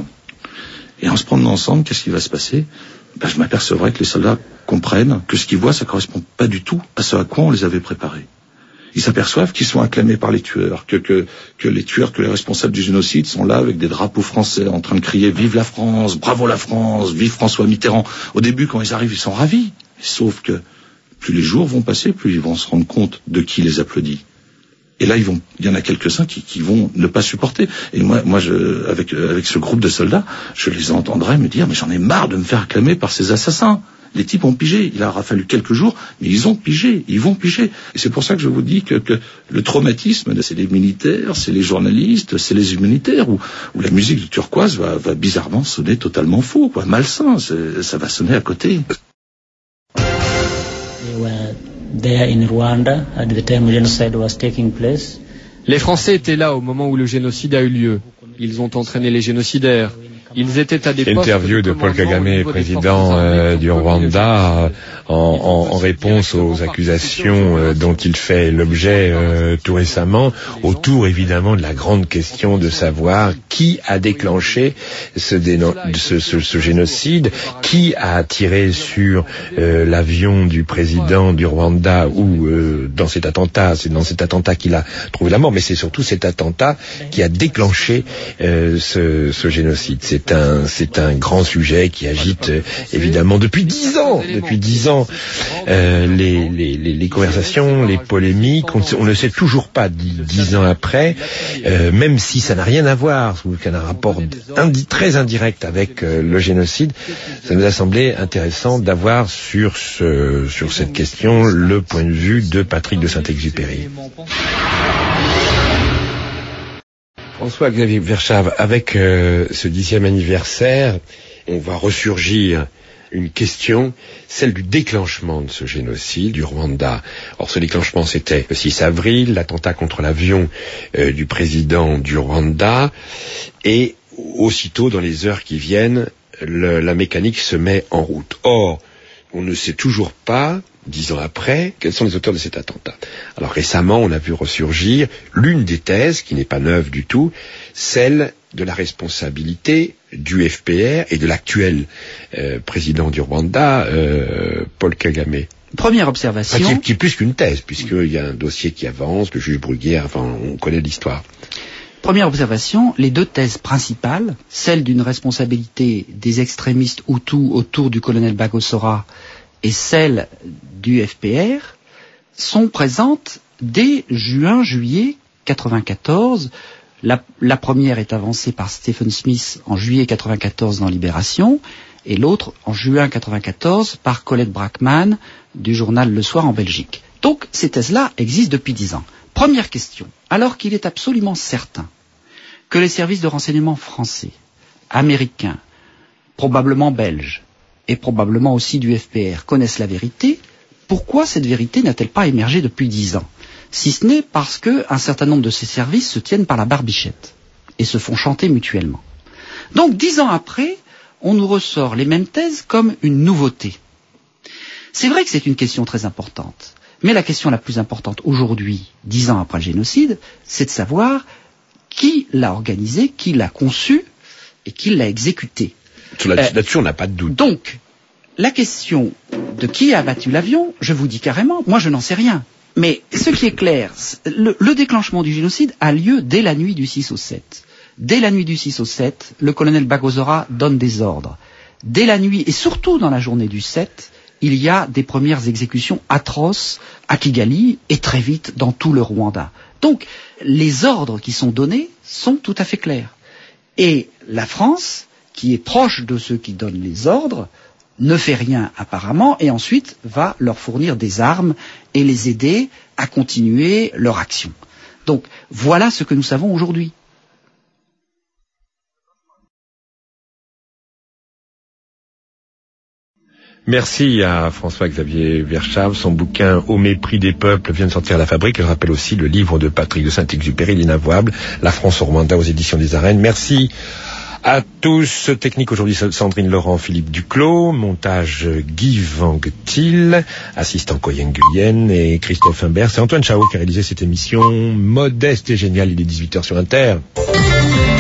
Et en se promenant ensemble, qu'est-ce qui va se passer? Ben, je m'apercevrai que les soldats comprennent que ce qu'ils voient, ça correspond pas du tout à ce à quoi on les avait préparés. Ils s'aperçoivent qu'ils sont acclamés par les tueurs, que, que, que les tueurs, que les responsables du génocide sont là avec des drapeaux français en train de crier « Vive la France, bravo la France, vive François Mitterrand ». Au début, quand ils arrivent, ils sont ravis. Sauf que plus les jours vont passer, plus ils vont se rendre compte de qui les applaudit. Et là, ils vont, il y en a quelques-uns qui, qui vont ne pas supporter. Et moi, moi, je, avec, avec ce groupe de soldats, je les entendrai me dire, mais j'en ai marre de me faire acclamer par ces assassins. Les types ont pigé. Il aura fallu quelques jours, mais ils ont pigé. Ils vont piger. Et c'est pour ça que je vous dis que, que le traumatisme, c'est les militaires, c'est les journalistes, c'est les humanitaires, où, où la musique de Turquoise va, va bizarrement sonner totalement faux, quoi, malsain. C'est, ça va sonner à côté. Les Français étaient là au moment où le génocide a eu lieu. Ils ont entraîné les génocidaires. Ils étaient à des postes Interview de Paul Kagame, président euh, du Rwanda, en, en, en réponse aux accusations euh, dont il fait l'objet euh, tout récemment, autour évidemment de la grande question de savoir qui a déclenché ce, déno- ce, ce, ce génocide, qui a tiré sur euh, l'avion du président du Rwanda, ou euh, dans cet attentat, c'est dans cet attentat qu'il a trouvé la mort, mais c'est surtout cet attentat qui a déclenché euh, ce, ce génocide. C'est C'est un, c'est un grand sujet qui agite euh, évidemment depuis dix ans, depuis dix ans, euh, les, les, les, les conversations, les polémiques. On, on ne sait toujours pas dix ans après, euh, même si ça n'a rien à voir, ou qu'il y a un rapport indi, très indirect avec euh, le génocide. Ça nous a semblé intéressant d'avoir sur ce, sur cette question le point de vue de Patrick de Saint-Exupéry. François-Xavier Verschave, avec euh, ce dixième anniversaire, on va ressurgir une question, celle du déclenchement de ce génocide du Rwanda. Or, ce déclenchement, c'était le six avril, l'attentat contre l'avion euh, du président du Rwanda, et aussitôt, dans les heures qui viennent, le, la mécanique se met en route. Or, on ne sait toujours pas, dix ans après, quels sont les auteurs de cet attentat. Alors récemment, on a vu ressurgir l'une des thèses, qui n'est pas neuve du tout, celle de la responsabilité du F P R et de l'actuel euh, président du Rwanda, euh, Paul Kagame. Première observation. Enfin, qui, qui est plus qu'une thèse, puisqu'il y a un dossier qui avance, le juge Bruguière, enfin, on connaît l'histoire. Première observation, les deux thèses principales, celle d'une responsabilité des extrémistes Hutus autour du colonel Bagosora et celle du F P R, sont présentes dès juin-juillet quatre-vingt-quatorze. La, la première est avancée par Stephen Smith en juillet quatre-vingt-quatorze dans Libération, et l'autre en juin quatre-vingt-quatorze par Colette Brackman du journal Le Soir en Belgique. Donc ces thèses-là existent depuis dix ans. Première question, alors qu'il est absolument certain que les services de renseignement français, américains, probablement belges, et probablement aussi du F P R connaissent la vérité, pourquoi cette vérité n'a-t-elle pas émergé depuis dix ans? Si ce n'est parce qu'un certain nombre de ces services se tiennent par la barbichette et se font chanter mutuellement. Donc dix ans après, on nous ressort les mêmes thèses comme une nouveauté. C'est vrai que c'est une question très importante, mais la question la plus importante aujourd'hui, dix ans après le génocide, c'est de savoir qui l'a organisé, qui l'a conçu et qui l'a exécuté. Là-dessus, euh, on n'a pas de doute. Donc, la question de qui a abattu l'avion, je vous dis carrément, moi je n'en sais rien. Mais ce qui est clair, le, le déclenchement du génocide a lieu dès la nuit du six au sept. Dès la nuit du six au sept, le colonel Bagosora donne des ordres. Dès la nuit, et surtout dans la journée du sept, il y a des premières exécutions atroces à Kigali et très vite dans tout le Rwanda. Donc, les ordres qui sont donnés sont tout à fait clairs. Et la France, qui est proche de ceux qui donnent les ordres, ne fait rien apparemment et ensuite va leur fournir des armes et les aider à continuer leur action. Donc, voilà ce que nous savons aujourd'hui. Merci à François-Xavier Verschav. Son bouquin « Au mépris des peuples » vient de sortir à la Fabrique. Je rappelle aussi le livre de Patrick de Saint-Exupéry, L'inavouable, La France au Rwanda aux éditions des Arènes. Merci à tous. Technique aujourd'hui, Sandrine Laurent, Philippe Duclos. Montage Guy Vangtil. Assistant Coyen Guyenne et Christophe Imbert. C'est Antoine Chao qui a réalisé cette émission modeste et géniale. Il est dix-huit heures sur Inter.